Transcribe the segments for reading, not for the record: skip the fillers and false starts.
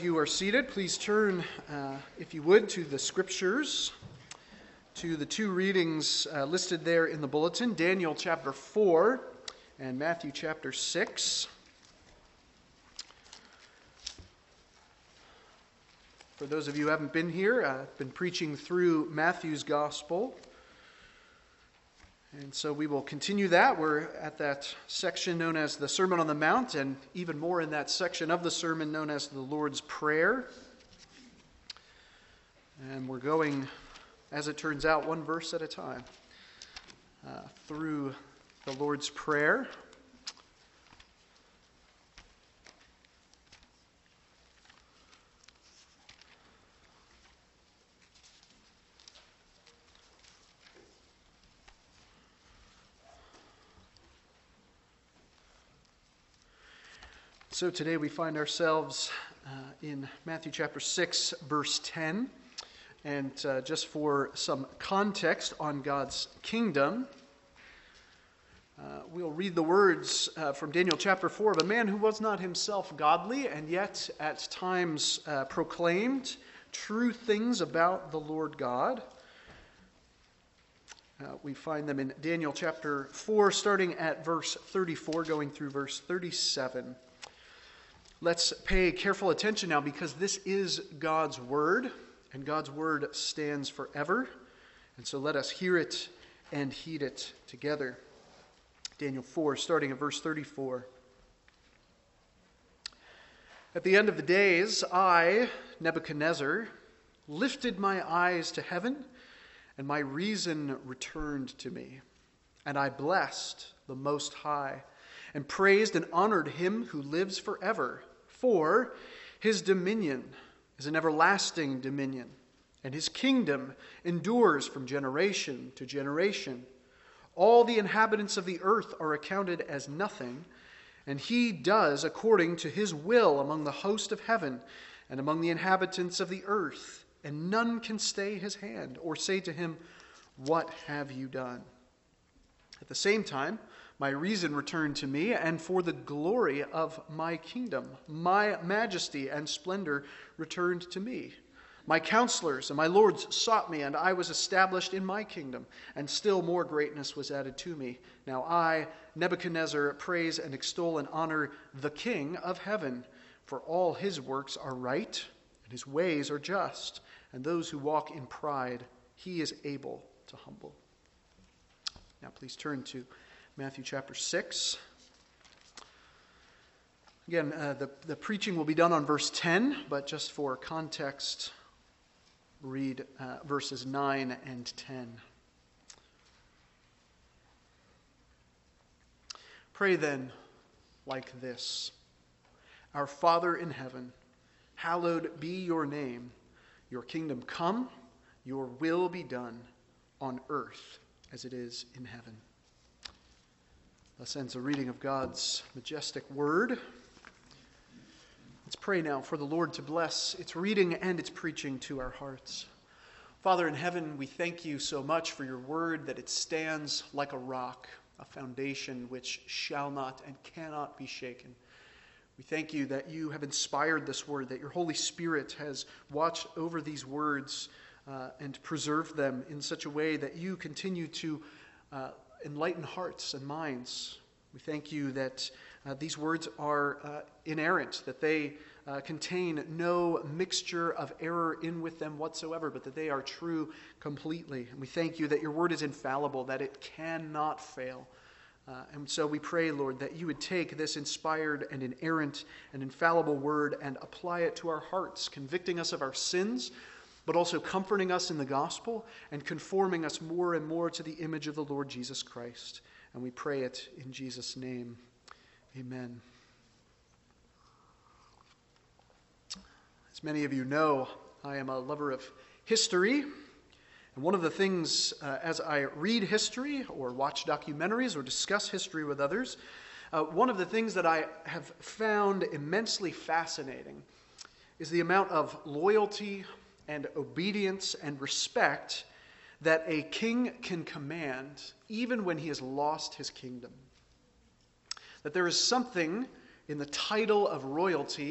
you are seated, please turn, if you would, to the Scriptures, to the two readings listed there in the bulletin, Daniel chapter 4 and Matthew chapter 6. For those of you who haven't been here, I've been preaching through Matthew's Gospel. And so we will continue that. We're at that section known as the Sermon on the Mount, and even more in that section of the sermon known as the Lord's Prayer. And we're going, as it turns out, one verse at a time through the Lord's Prayer. So today we find ourselves in Matthew chapter 6, verse 10. And just for some context on God's kingdom, we'll read the words from Daniel chapter 4 of a man who was not himself godly and yet at times proclaimed true things about the Lord God. We find them in Daniel chapter 4, starting at verse 34, going through verse 37. Let's pay careful attention now, because this is God's word, and God's word stands forever. And so let us hear it and heed it together. Daniel 4, starting at verse 34. At the end of the days, I, Nebuchadnezzar, lifted my eyes to heaven, and my reason returned to me. And I blessed the Most High, and praised and honored him who lives forever. For his dominion is an everlasting dominion, and his kingdom endures from generation to generation. All the inhabitants of the earth are accounted as nothing, and he does according to his will among the host of heaven and among the inhabitants of the earth, and none can stay his hand or say to him, "What have you done?" At the same time, my reason returned to me, and for the glory of my kingdom, my majesty and splendor returned to me. My counselors and my lords sought me, and I was established in my kingdom, and still more greatness was added to me. Now I, Nebuchadnezzar, praise and extol and honor the King of heaven, for all his works are right, and his ways are just, and those who walk in pride he is able to humble. Now please turn to Matthew chapter 6. Again, the preaching will be done on verse 10, but just for context, read verses 9 and 10. Pray then like this: Our Father in heaven, hallowed be your name. Your kingdom come, your will be done on earth as it is in heaven. Thus ends a reading of God's majestic word. Let's pray now for the Lord to bless its reading and its preaching to our hearts. Father in heaven, we thank you so much for your word, that it stands like a rock, a foundation which shall not and cannot be shaken. We thank you that you have inspired this word, that your Holy Spirit has watched over these words and preserved them in such a way that you continue to enlighten hearts and minds. We thank you that these words are inerrant, that they contain no mixture of error in with them whatsoever, but that they are true completely. And we thank you that your word is infallible, that it cannot fail. And so we pray, Lord, that you would take this inspired and inerrant and infallible word and apply it to our hearts, convicting us of our sins, but also comforting us in the gospel and conforming us more and more to the image of the Lord Jesus Christ. And we pray it in Jesus' name. Amen. As many of you know, I am a lover of history. And one of the things, as I read history or watch documentaries or discuss history with others, one of the things that I have found immensely fascinating is the amount of loyalty and obedience and respect that a king can command even when he has lost his kingdom. That there is something in the title of royalty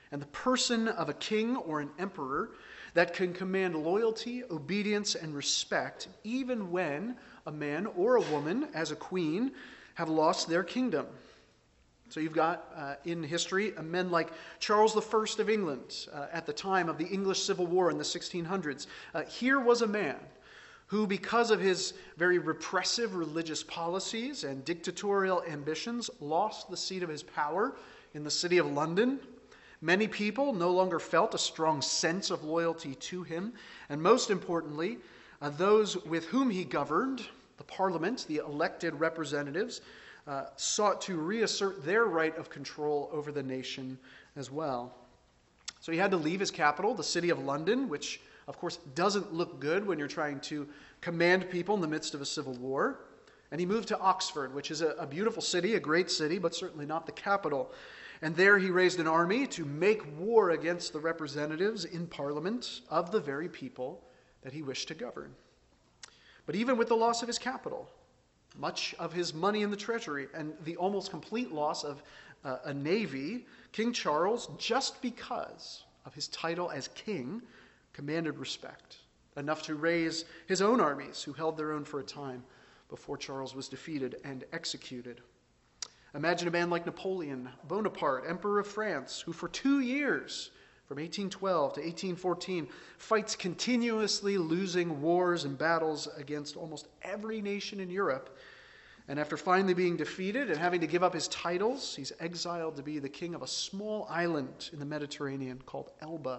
and the person of a king or an emperor that can command loyalty, obedience, and respect even when a man or a woman, as a queen, have lost their kingdom. So you've got in history men like Charles I of England at the time of the English Civil War in the 1600s. Here was a man who, because of his very repressive religious policies and dictatorial ambitions, lost the seat of his power in the city of London. Many people no longer felt a strong sense of loyalty to him, and most importantly, those with whom he governed, the parliament, the elected representatives, sought to reassert their right of control over the nation as well. So he had to leave his capital, the city of London, which of course doesn't look good when you're trying to command people in the midst of a civil war. And he moved to Oxford, which is a beautiful city, a great city, but certainly not the capital. And there he raised an army to make war against the representatives in Parliament of the very people that he wished to govern. But even with the loss of his capital, much of his money in the treasury, and the almost complete loss of a navy, King Charles, just because of his title as king, commanded respect, enough to raise his own armies, who held their own for a time before Charles was defeated and executed. Imagine a man like Napoleon Bonaparte, Emperor of France, who for 2 years, from 1812 to 1814, fights continuously losing wars and battles against almost every nation in Europe. And after finally being defeated and having to give up his titles, he's exiled to be the king of a small island in the Mediterranean called Elba.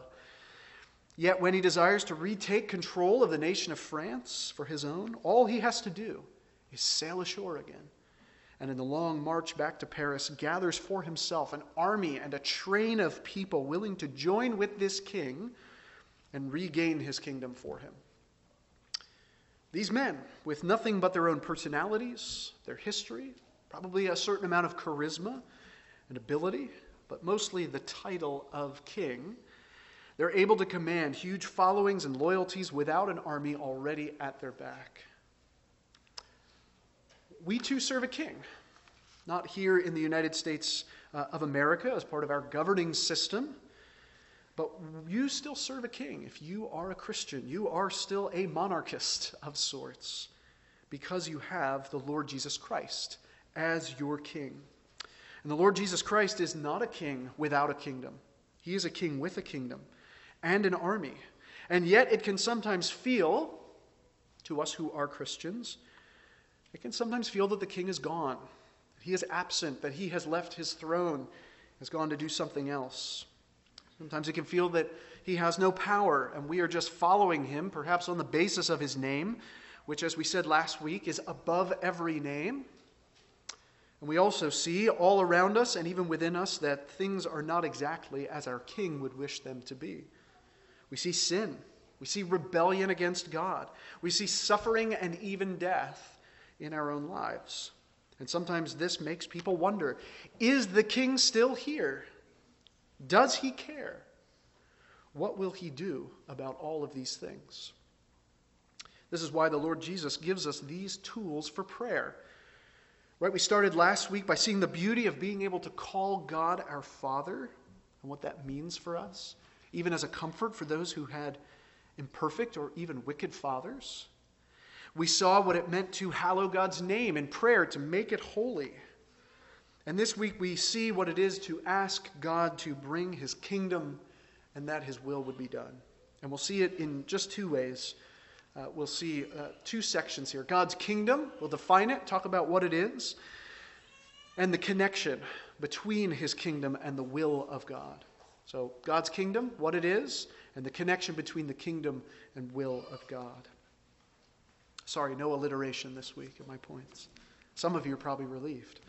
Yet when he desires to retake control of the nation of France for his own, all he has to do is sail ashore again. And in the long march back to Paris, gathers for himself an army and a train of people willing to join with this king and regain his kingdom for him. These men, with nothing but their own personalities, their history, probably a certain amount of charisma and ability, but mostly the title of king, they're able to command huge followings and loyalties without an army already at their back. We too serve a king, not here in the United States of America as part of our governing system, but you still serve a king. If you are a Christian, you are still a monarchist of sorts because you have the Lord Jesus Christ as your king. And the Lord Jesus Christ is not a king without a kingdom. He is a king with a kingdom and an army. And yet it can sometimes feel, to us who are Christians, it can sometimes feel that the king is gone, that he is absent, that he has left his throne, has gone to do something else. Sometimes it can feel that he has no power, and we are just following him, perhaps on the basis of his name, which, as we said last week, is above every name. And we also see all around us and even within us that things are not exactly as our king would wish them to be. We see sin. We see rebellion against God. We see suffering and even death in our own lives. And sometimes this makes people wonder, is the king still here? Does he care? What will he do about all of these things? This is why the Lord Jesus gives us these tools for prayer. Right, we started last week by seeing the beauty of being able to call God our Father and what that means for us, even as a comfort for those who had imperfect or even wicked fathers. We saw what it meant to hallow God's name in prayer, to make it holy. And this week we see what it is to ask God to bring his kingdom and that his will would be done. And we'll see it in just two ways. We'll see two sections here. God's kingdom, we'll define it, talk about what it is, and the connection between his kingdom and the will of God. So God's kingdom, what it is, and the connection between the kingdom and will of God. Sorry, no alliteration this week at my points. Some of you are probably relieved.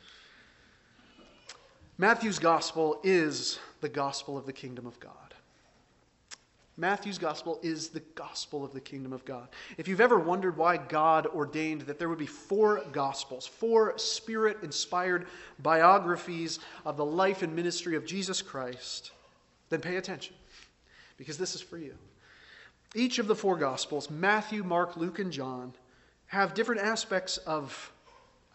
Matthew's gospel is the gospel of the kingdom of God. Matthew's gospel is the gospel of the kingdom of God. If you've ever wondered why God ordained that there would be 4 gospels, 4 Spirit-inspired biographies of the life and ministry of Jesus Christ, then pay attention, because this is for you. Each of the 4 gospels, Matthew, Mark, Luke, and John, have different aspects of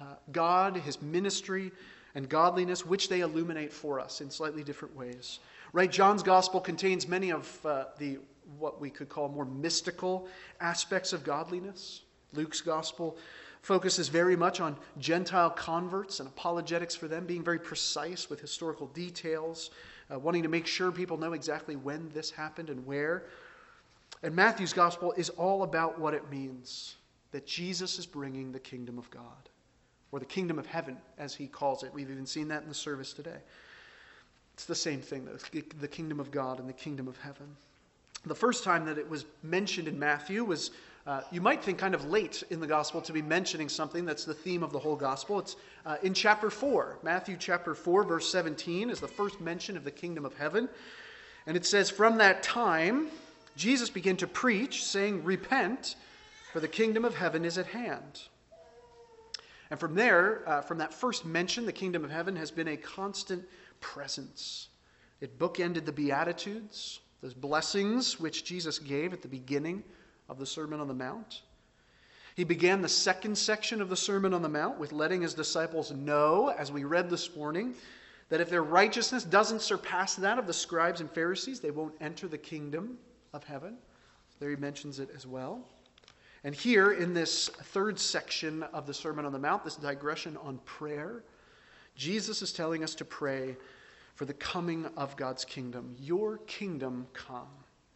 God, his ministry, and godliness, which they illuminate for us in slightly different ways. Right? John's gospel contains many of the what we could call more mystical aspects of godliness. Luke's gospel focuses very much on Gentile converts and apologetics for them, being very precise with historical details, wanting to make sure people know exactly when this happened and where. And Matthew's gospel is all about what it means that Jesus is bringing the kingdom of God, or the kingdom of heaven, as he calls it. We've even seen that in the service today. It's the same thing, the kingdom of God and the kingdom of heaven. The first time that it was mentioned in Matthew was, you might think, kind of late in the gospel to be mentioning something that's the theme of the whole gospel. It's in chapter 4. Matthew chapter 4, verse 17 is the first mention of the kingdom of heaven. And it says, "From that time, Jesus began to preach, saying, 'Repent, for the kingdom of heaven is at hand.'" And from there, from that first mention, the kingdom of heaven has been a constant presence. It bookended the Beatitudes, those blessings which Jesus gave at the beginning of the Sermon on the Mount. He began the second section of the Sermon on the Mount with letting his disciples know, as we read this morning, that if their righteousness doesn't surpass that of the scribes and Pharisees, they won't enter the kingdom of heaven. There he mentions it as well. And here in this third section of the Sermon on the Mount, this digression on prayer, Jesus is telling us to pray for the coming of God's kingdom. Your kingdom come.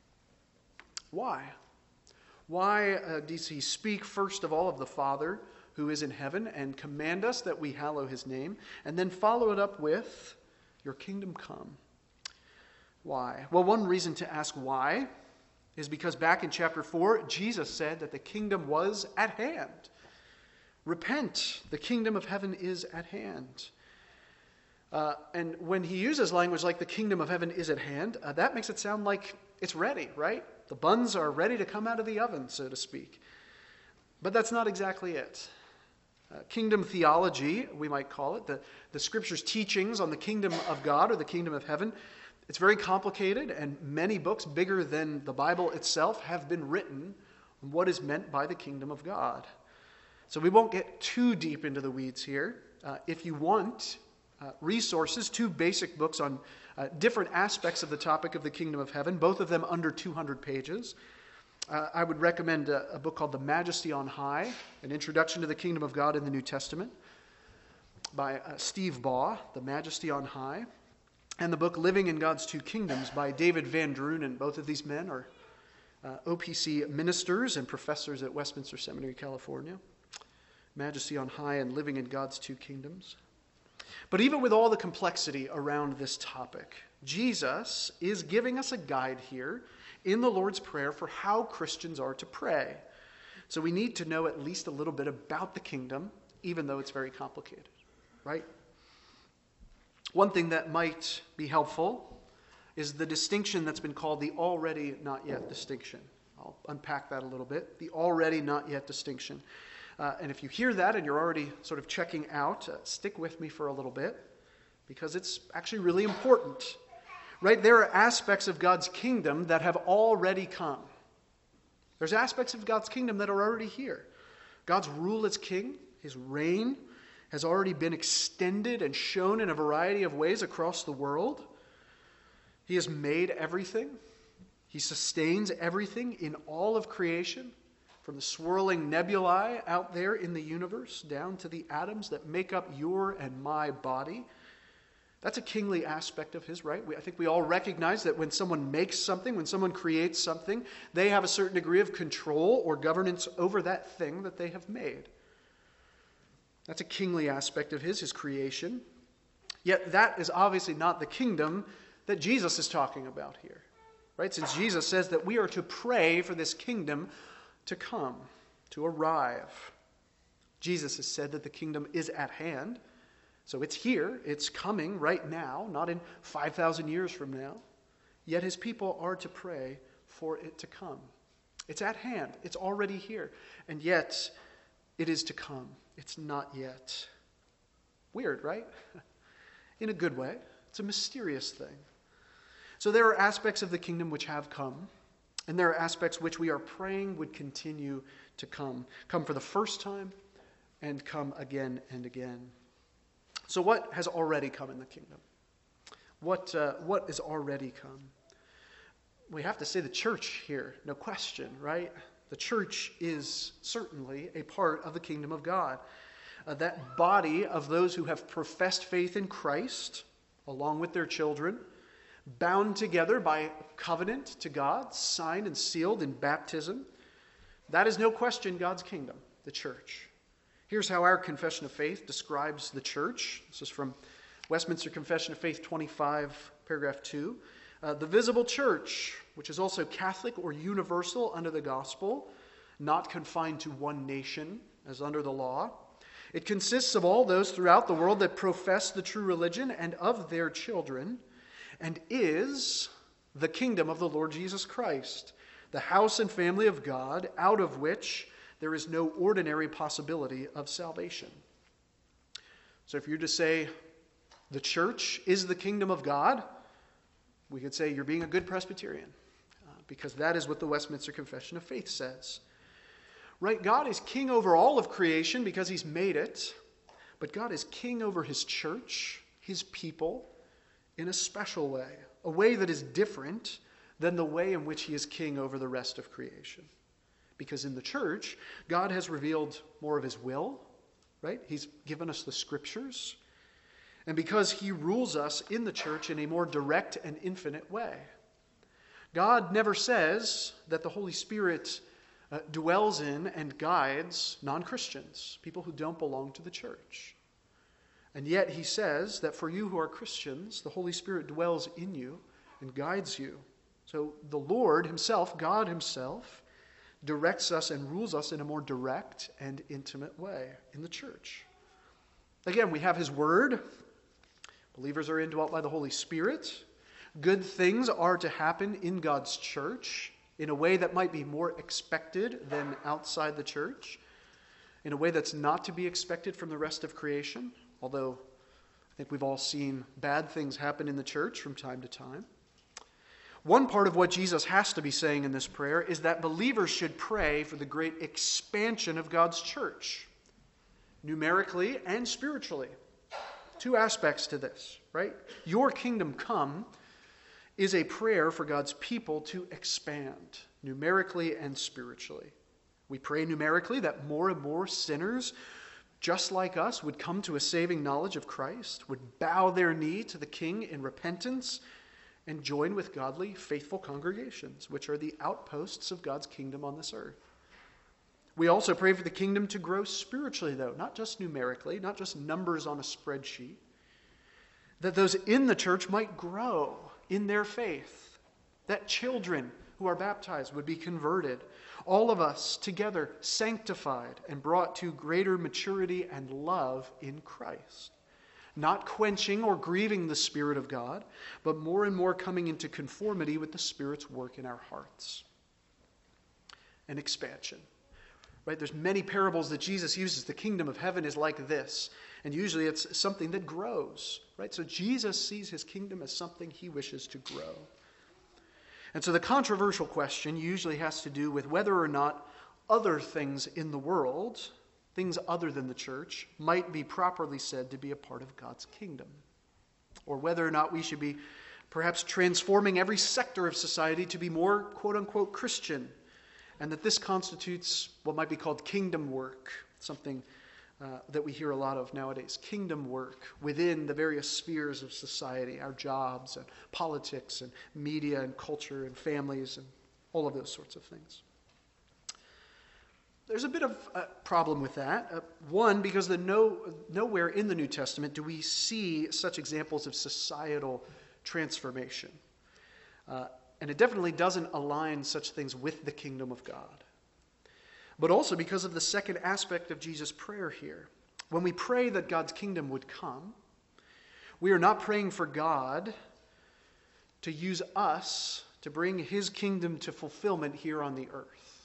Why? Why does he speak first of all of the Father who is in heaven and command us that we hallow his name, and then follow it up with, your kingdom come? Why? Well, one reason to ask why is because back in chapter 4, Jesus said that the kingdom was at hand. Repent, the kingdom of heaven is at hand. And when he uses language like the kingdom of heaven is at hand, that makes it sound like it's ready, right? The buns are ready to come out of the oven, so to speak. But that's not exactly it. Kingdom theology, we might call it, the Scripture's teachings on the kingdom of God or the kingdom of heaven, it's very complicated, and many books bigger than the Bible itself have been written on what is meant by the kingdom of God. So we won't get too deep into the weeds here. If you want resources, 2 basic books on different aspects of the topic of the kingdom of heaven, both of them under 200 pages. I would recommend a book called The Majesty on High, An Introduction to the Kingdom of God in the New Testament, by Steve Baugh, The Majesty on High, and the book Living in God's Two Kingdoms by David Van Drunen. Both of these men are OPC ministers and professors at Westminster Seminary, California. Majesty on High and Living in God's Two Kingdoms. But even with all the complexity around this topic, Jesus is giving us a guide here in the Lord's Prayer for how Christians are to pray. So we need to know at least a little bit about the kingdom, even though it's very complicated, right? One thing that might be helpful is the distinction that's been called the already not yet distinction. I'll unpack that a little bit. The already not yet distinction. And if you hear that and you're already sort of checking out, stick with me for a little bit, because it's actually really important. Right? There are aspects of God's kingdom that have already come. There's aspects of God's kingdom that are already here. God's rule as king, his reign, has already been extended and shown in a variety of ways across the world. He has made everything. He sustains everything in all of creation, from the swirling nebulae out there in the universe down to the atoms that make up your and my body. That's a kingly aspect of his, right? I think we all recognize that when someone makes something, when someone creates something, they have a certain degree of control or governance over that thing that they have made. That's a kingly aspect of his creation. Yet that is obviously not the kingdom that Jesus is talking about here, right? Since Jesus says that we are to pray for this kingdom to come, to arrive. Jesus has said that the kingdom is at hand. So it's here, it's coming right now, not in 5,000 years from now. Yet his people are to pray for it to come. It's at hand, it's already here. And yet, it is to come. It's not yet. Weird, right? In a good way. It's a mysterious thing. So there are aspects of the kingdom which have come, and there are aspects which we are praying would continue to come. Come for the first time, and come again and again. So what has already come in the kingdom? What is already come? We have to say the church here, no question, right? The church is certainly a part of the kingdom of God. That body of those who have professed faith in Christ, along with their children, bound together by covenant to God, signed and sealed in baptism. That is no question God's kingdom, the church. Here's how our Confession of Faith describes the church. This is from Westminster Confession of Faith 25, paragraph 2. The visible church, which is also Catholic or universal under the gospel, not confined to one nation as under the law. It consists of all those throughout the world that profess the true religion and of their children, and is the kingdom of the Lord Jesus Christ, the house and family of God, out of which there is no ordinary possibility of salvation. So if you're to say the church is the kingdom of God, we could say you're being a good Presbyterian, because that is what the Westminster Confession of Faith says. Right? God is king over all of creation because he's made it, but God is king over his church, his people, in a special way, a way that is different than the way in which he is king over the rest of creation. Because in the church, God has revealed more of his will, right? He's given us the scriptures. And because he rules us in the church in a more direct and infinite way. God never says that the Holy Spirit dwells in and guides non-Christians, people who don't belong to the church. And yet he says that for you who are Christians, the Holy Spirit dwells in you and guides you. So the Lord himself, God himself, directs us and rules us in a more direct and intimate way in the church. Again, we have his word. Believers are indwelt by the Holy Spirit. Good things are to happen in God's church in a way that might be more expected than outside the church, in a way that's not to be expected from the rest of creation, although I think we've all seen bad things happen in the church from time to time. One part of what Jesus has to be saying in this prayer is that believers should pray for the great expansion of God's church, numerically and spiritually. Two aspects to this, right? Your kingdom come is a prayer for God's people to expand numerically and spiritually. We pray numerically that more and more sinners, just like us, would come to a saving knowledge of Christ, would bow their knee to the King in repentance, and join with godly, faithful congregations, which are the outposts of God's kingdom on this earth. We also pray for the kingdom to grow spiritually, though, not just numerically, not just numbers on a spreadsheet, that those in the church might grow in their faith, that children who are baptized would be converted, all of us together sanctified and brought to greater maturity and love in Christ, not quenching or grieving the Spirit of God, but more and more coming into conformity with the Spirit's work in our hearts. An expansion. Right? There's many parables that Jesus uses. The kingdom of heaven is like this. And usually it's something that grows. Right? So Jesus sees his kingdom as something he wishes to grow. And so the controversial question usually has to do with whether or not other things in the world, things other than the church, might be properly said to be a part of God's kingdom. Or whether or not we should be perhaps transforming every sector of society to be more quote-unquote Christian. And that this constitutes what might be called kingdom work, something that we hear a lot of nowadays. Kingdom work within the various spheres of society, our jobs and politics and media and culture and families and all of those sorts of things. There's a bit of a problem with that. One, because nowhere in the New Testament do we see such examples of societal transformation. And it definitely doesn't align such things with the kingdom of God. But also because of the second aspect of Jesus' prayer here. When we pray that God's kingdom would come, we are not praying for God to use us to bring his kingdom to fulfillment here on the earth.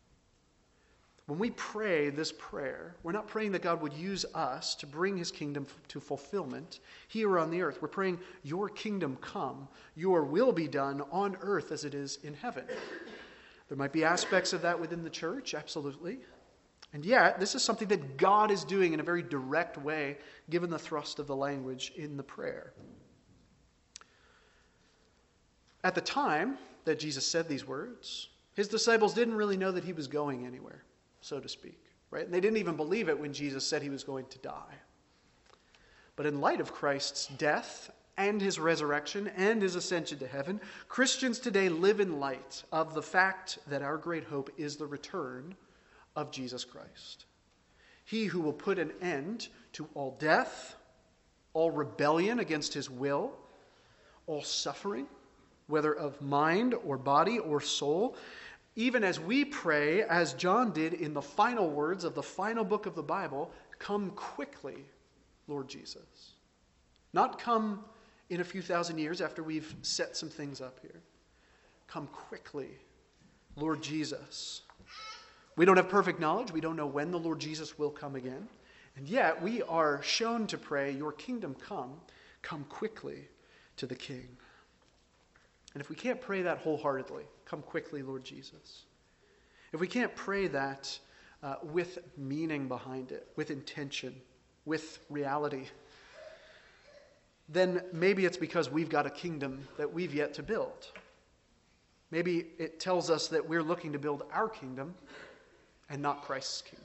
When we pray this prayer, we're not praying that God would use us to bring his kingdom to fulfillment here on the earth. We're praying, your kingdom come, your will be done on earth as it is in heaven. There might be aspects of that within the church, absolutely. And yet, this is something that God is doing in a very direct way, given the thrust of the language in the prayer. At the time that Jesus said these words, his disciples didn't really know that he was going anywhere, so to speak, right? And they didn't even believe it when Jesus said he was going to die. But in light of Christ's death and his resurrection and his ascension to heaven, Christians today live in light of the fact that our great hope is the return of Jesus Christ. He who will put an end to all death, all rebellion against his will, all suffering, whether of mind or body or soul, even as we pray, as John did in the final words of the final book of the Bible, come quickly, Lord Jesus. Not come in a few thousand years after we've set some things up here. Come quickly, Lord Jesus. We don't have perfect knowledge. We don't know when the Lord Jesus will come again. And yet we are shown to pray, your kingdom come, come quickly to the King. And if we can't pray that wholeheartedly, come quickly, Lord Jesus. If we can't pray that with meaning behind it, with intention, with reality, then maybe it's because we've got a kingdom that we've yet to build. Maybe it tells us that we're looking to build our kingdom and not Christ's kingdom.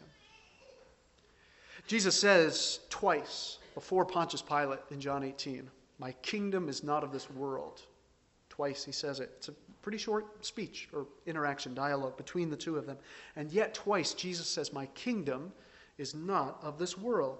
Jesus says twice before Pontius Pilate in John 18, my kingdom is not of this world. Twice he says it. It's a pretty short speech or interaction, dialogue between the two of them. And yet twice Jesus says, my kingdom is not of this world.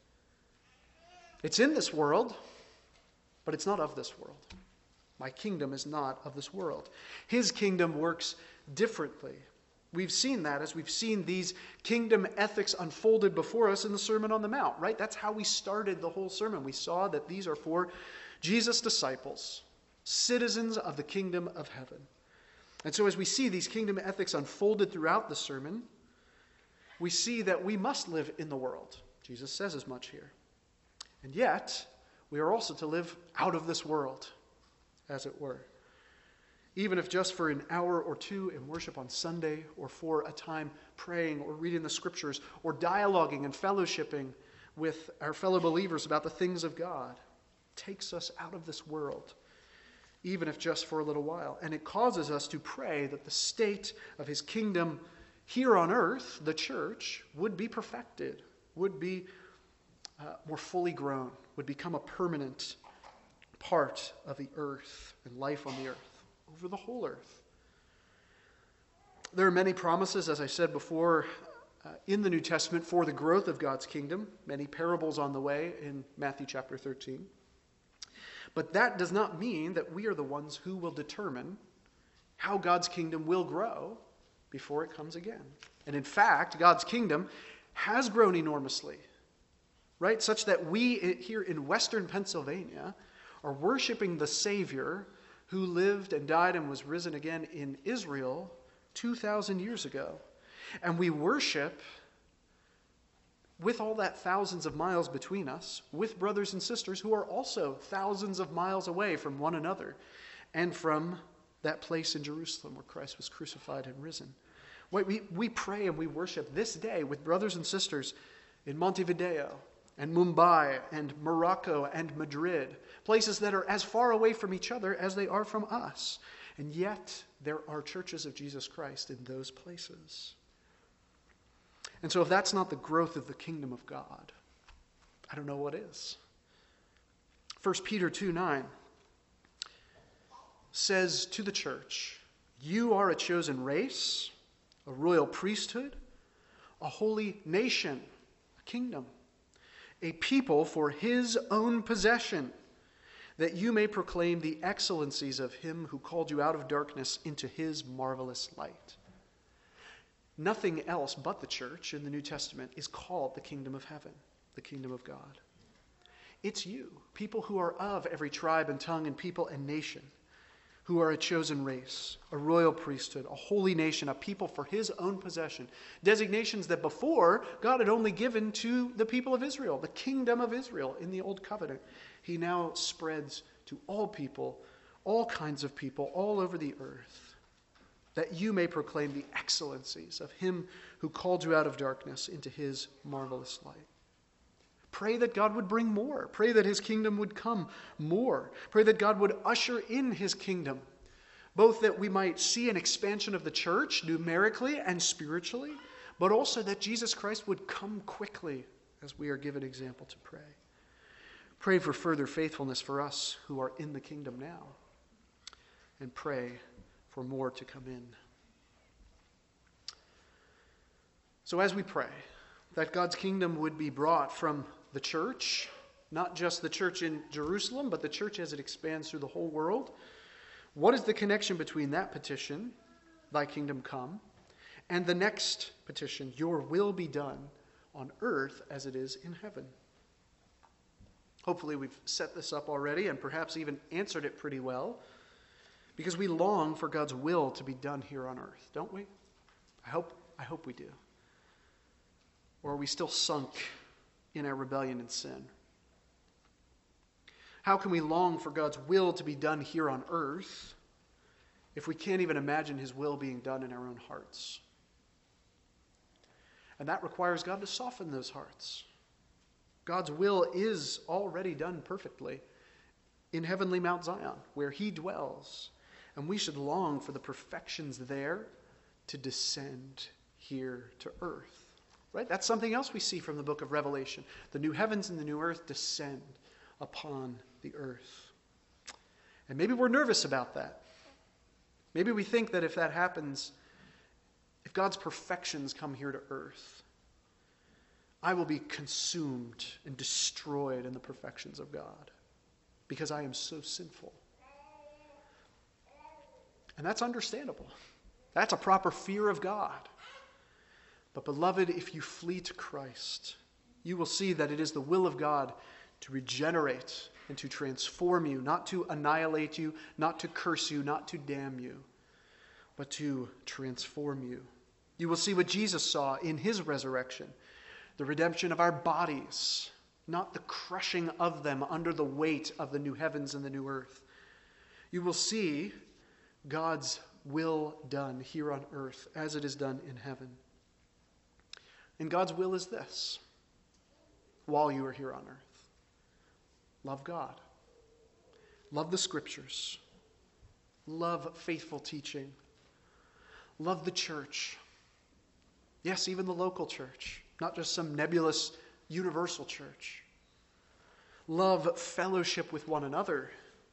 It's in this world, but it's not of this world. My kingdom is not of this world. His kingdom works differently. We've seen that as we've seen these kingdom ethics unfolded before us in the Sermon on the Mount, right? That's how we started the whole sermon. We saw that these are for Jesus' disciples, citizens of the kingdom of heaven. And so as we see these kingdom ethics unfolded throughout the sermon, we see that we must live in the world. Jesus says as much here. And yet, we are also to live out of this world, as it were. Even if just for an hour or two in worship on Sunday, or for a time praying or reading the scriptures, or dialoguing and fellowshipping with our fellow believers about the things of God, takes us out of this world, even if just for a little while. And it causes us to pray that the state of his kingdom here on earth, the church, would be perfected, would be more fully grown, would become a permanent part of the earth and life on the earth, over the whole earth. There are many promises, as I said before, in the New Testament for the growth of God's kingdom, many parables on the way in Matthew chapter 13. But that does not mean that we are the ones who will determine how God's kingdom will grow before it comes again. And in fact, God's kingdom has grown enormously, right? Such that we here in Western Pennsylvania are worshiping the Savior who lived and died and was risen again in Israel 2,000 years ago. And we worship with all that thousands of miles between us, with brothers and sisters who are also thousands of miles away from one another and from that place in Jerusalem where Christ was crucified and risen. We pray and we worship this day with brothers and sisters in Montevideo and Mumbai and Morocco and Madrid, places that are as far away from each other as they are from us. And yet there are churches of Jesus Christ in those places. And so if that's not the growth of the kingdom of God, I don't know what is. 1 Peter 2:9 says to the church, you are a chosen race, a royal priesthood, a holy nation, a kingdom, a people for his own possession, that you may proclaim the excellencies of him who called you out of darkness into his marvelous light. Nothing else but the church in the New Testament is called the kingdom of heaven, the kingdom of God. It's you, people who are of every tribe and tongue and people and nation, who are a chosen race, a royal priesthood, a holy nation, a people for his own possession. Designations that before God had only given to the people of Israel, the kingdom of Israel in the Old Covenant. He now spreads to all people, all kinds of people, all over the earth, that you may proclaim the excellencies of him who called you out of darkness into his marvelous light. Pray that God would bring more. Pray that his kingdom would come more. Pray that God would usher in his kingdom both that we might see an expansion of the church numerically and spiritually, but also that Jesus Christ would come quickly as we are given example to pray. Pray for further faithfulness for us who are in the kingdom now, and pray for more to come in. So as we pray that God's kingdom would be brought from the church, not just the church in Jerusalem, but the church as it expands through the whole world, what is the connection between that petition, thy kingdom come, and the next petition, your will be done on earth as it is in heaven? Hopefully we've set this up already and perhaps even answered it pretty well, because we long for God's will to be done here on earth, don't we? I hope we do. Or are we still sunk in our rebellion and sin? How can we long for God's will to be done here on earth if we can't even imagine his will being done in our own hearts? And that requires God to soften those hearts. God's will is already done perfectly in heavenly Mount Zion, where he dwells. And we should long for the perfections there to descend here to earth. Right? That's something else we see from the book of Revelation. The new heavens and the new earth descend upon the earth. And maybe we're nervous about that. Maybe we think that if that happens, if God's perfections come here to earth, I will be consumed and destroyed in the perfections of God because I am so sinful. And that's understandable. That's a proper fear of God. But beloved, if you flee to Christ, you will see that it is the will of God to regenerate and to transform you, not to annihilate you, not to curse you, not to damn you, but to transform you. You will see what Jesus saw in his resurrection, the redemption of our bodies, not the crushing of them under the weight of the new heavens and the new earth. You will see God's will done here on earth as it is done in heaven. And God's will is this: while you are here on earth, love God, love the Scriptures, love faithful teaching, love the church. Yes, even the local church, not just some nebulous universal church. Love fellowship with one another.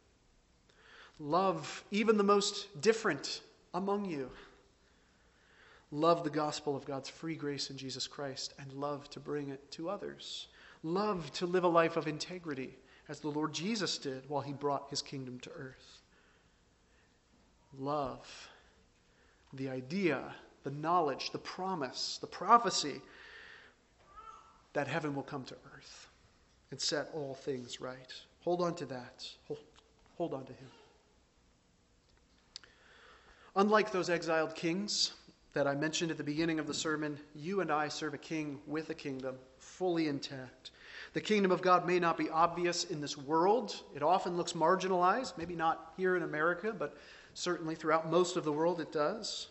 Love even the most different among you. Love the gospel of God's free grace in Jesus Christ, and love to bring it to others. Love to live a life of integrity, as the Lord Jesus did while he brought his kingdom to earth. Love the idea, the knowledge, the promise, the prophecy that heaven will come to earth and set all things right. Hold on to that. Hold on to him. Unlike those exiled kings that I mentioned at the beginning of the sermon, you and I serve a king with a kingdom fully intact. The kingdom of God may not be obvious in this world. It often looks marginalized, maybe not here in America, but certainly throughout most of the world it does.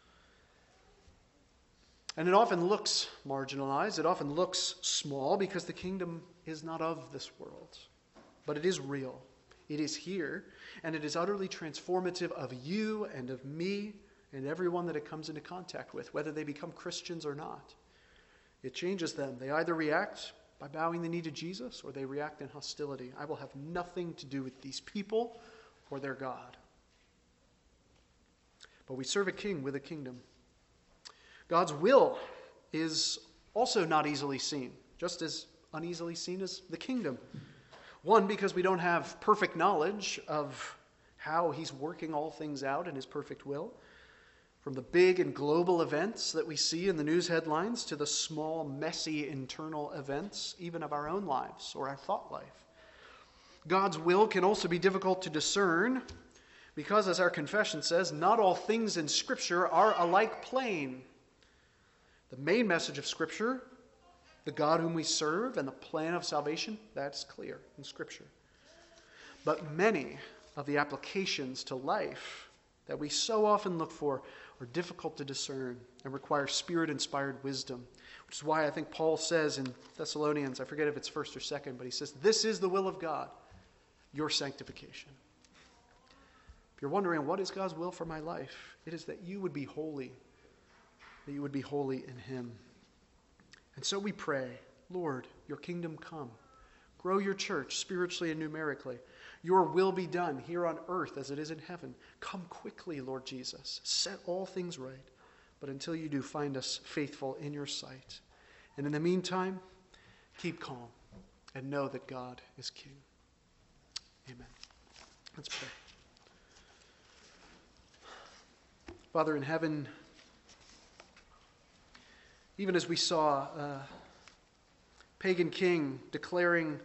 And it often looks marginalized. It often looks small because the kingdom is not of this world. But it is real. It is here, and it is utterly transformative of you and of me and everyone that it comes into contact with, whether they become Christians or not. It changes them. They either react by bowing the knee to Jesus, or they react in hostility. I will have nothing to do with these people or their God. But we serve a king with a kingdom. God's will is also not easily seen, just as uneasily seen as the kingdom. One, because we don't have perfect knowledge of how he's working all things out in his perfect will. From the big and global events that we see in the news headlines to the small, messy internal events, even of our own lives or our thought life. God's will can also be difficult to discern because, as our confession says, not all things in Scripture are alike plain. The main message of Scripture, the God whom we serve and the plan of salvation, that's clear in Scripture. But many of the applications to life that we so often look for are difficult to discern and require Spirit-inspired wisdom, which is why I think Paul says in Thessalonians, I forget if it's first or second, but he says, this is the will of God, your sanctification. If you're wondering, what is God's will for my life? It is that you would be holy, that you would be holy in him. And so we pray, Lord, your kingdom come. Grow your church spiritually and numerically. Your will be done here on earth as it is in heaven. Come quickly, Lord Jesus. Set all things right. But until you do, find us faithful in your sight. And in the meantime, keep calm and know that God is King. Amen. Let's pray. Father in heaven, even as we saw a pagan king declaring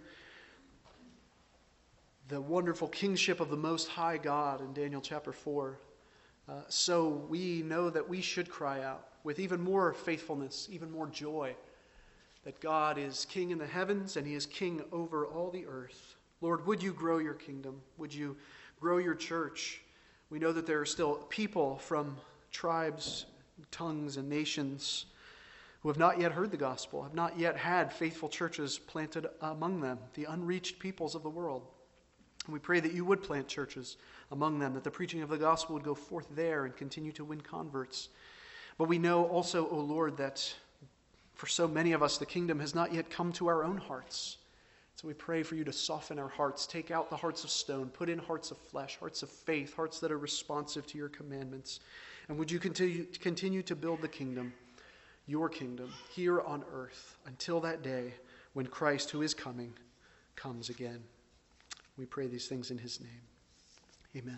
the wonderful kingship of the Most High God in Daniel chapter 4, so we know that we should cry out with even more faithfulness, even more joy, that God is King in the heavens and he is King over all the earth. Lord, would you grow your kingdom? Would you grow your church? We know that there are still people from tribes, tongues, and nations who have not yet heard the gospel, have not yet had faithful churches planted among them, the unreached peoples of the world. And we pray that you would plant churches among them, that the preaching of the gospel would go forth there and continue to win converts. But we know also, O Lord, that for so many of us, the kingdom has not yet come to our own hearts. So we pray for you to soften our hearts, take out the hearts of stone, put in hearts of flesh, hearts of faith, hearts that are responsive to your commandments. And would you continue to build the kingdom, your kingdom, here on earth until that day when Christ, who is coming, comes again. We pray these things in his name. Amen.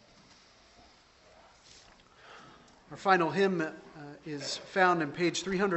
Our final hymn is found in page 300.